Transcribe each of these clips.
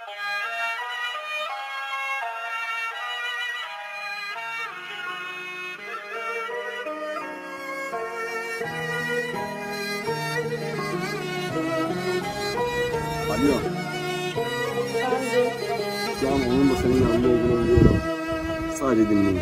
Alo. Şu an onun da senin yanında olduğunu biliyorum. Sadece dinleyin.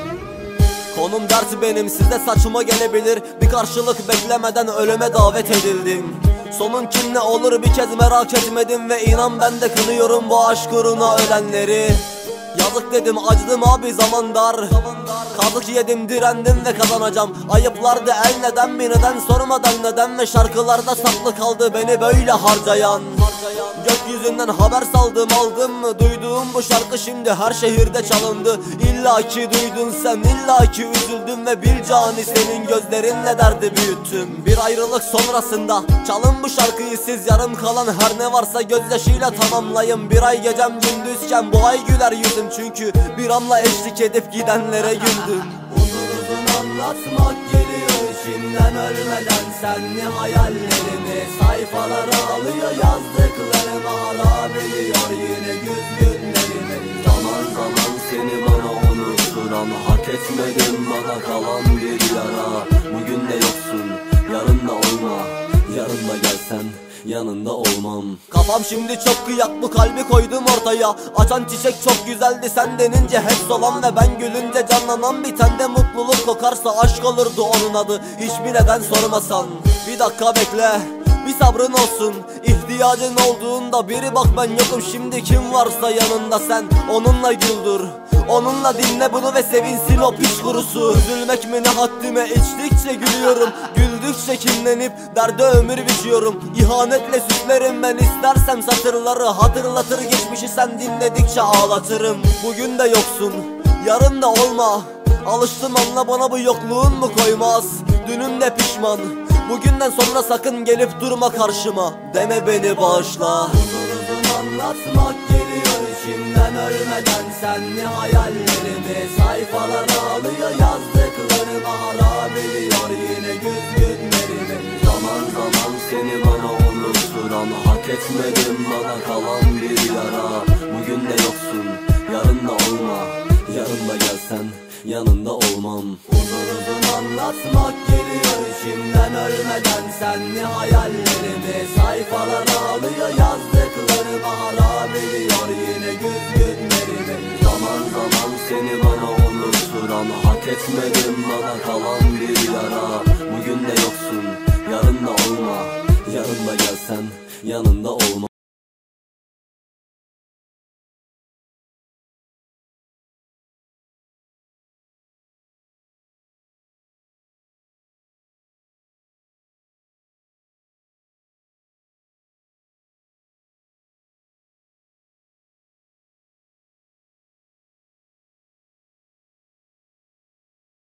Konum dert benim, size saçma gelebilir. Bir karşılık beklemeden ölüme davet edildim. Sonun kim ne olur bir kez merak etmedim. Ve inan ben de kınıyorum bu aşk uğruna ölenleri. Yazık dedim, acıdım abi, zaman dar. Kazık yedim, direndim ve kazanacağım. Ayıplardı el neden mi neden sormadan neden. Ve şarkılarda saklı kaldı beni böyle harcayan. Gökyüzünden haber saldım, aldım mı? Duyduğum bu şarkı şimdi her şehirde çalındı. İlla ki duydun sen, illa ki üzüldüm. Ve bil cani senin gözlerinle derdi büyüttüm. Bir ayrılık sonrasında çalın bu şarkıyı siz. Yarım kalan her ne varsa gözyaşıyla tamamlayın. Bir ay gecem gündüzken bu ay güler yüzüm. Çünkü bir anla eşlik edip gidenlere güldüm. Uzun uzun anlatmak geliyor içimden ölmeden. Senli hayallerimi sayfalara alıyor, yazdıklarımı harap ediyor yine güz günlerimi. Zaman zaman seni bana unutturan, hak etmedim bana kalan bir yara. Bugün de yoksun, yarın da olma, yarın da gelsen yanında olmam. Kafam şimdi çok kıyak, bu kalbi koydum ortaya. Açan çiçek çok güzeldi sen denince hep solan. Ve ben gülünce canlanan bir tende mutluluk kokarsa aşk olurdu onun adı, hiçbir neden sormasan. Bir dakika bekle, bir sabrın olsun. İhtiyacın olduğunda biri bak ben yokum. Şimdi kim varsa yanında sen onunla güldür. Onunla dinle bunu ve sevinsin o piç kurusu. Üzülmek mi ne haddime, içtikçe gülüyorum. Güldükçe kinlenip derde ömür biçiyorum. İhanetle süslerim ben istersem satırları. Hatırlatır geçmişi sen dinledikçe ağlatırım. Bugün de yoksun, yarın da olma. Alıştım anla, bana bu yokluğun mu koymaz? Dünüm de pişman, bugünden sonra sakın gelip durma karşıma. Deme beni bağışla. Uzun uzun anlatmak geliyor içimden ölmeden. Senli hayallerimi sayfalara alıyor, yazdıklarımı harap ediyor yine güz günlerimi. Zaman zaman seni bana unutturan, hak etmedim bana kalan bir yara. Bugün de yoksun, yarın da olma, yarın da gelsen yanında olmam. Uzun uzun anlatmak geliyor içimden ölmeden. Senli hayallerimi sayfalara alıyor, yazdıklarımı harap ediyor yine güz günlerimi. Zaman zaman seni bana unutturan, hak etmedim bana kalan bir yara. Bugün de yoksun, yarın da olma, yarın da gelsen yanında olmam.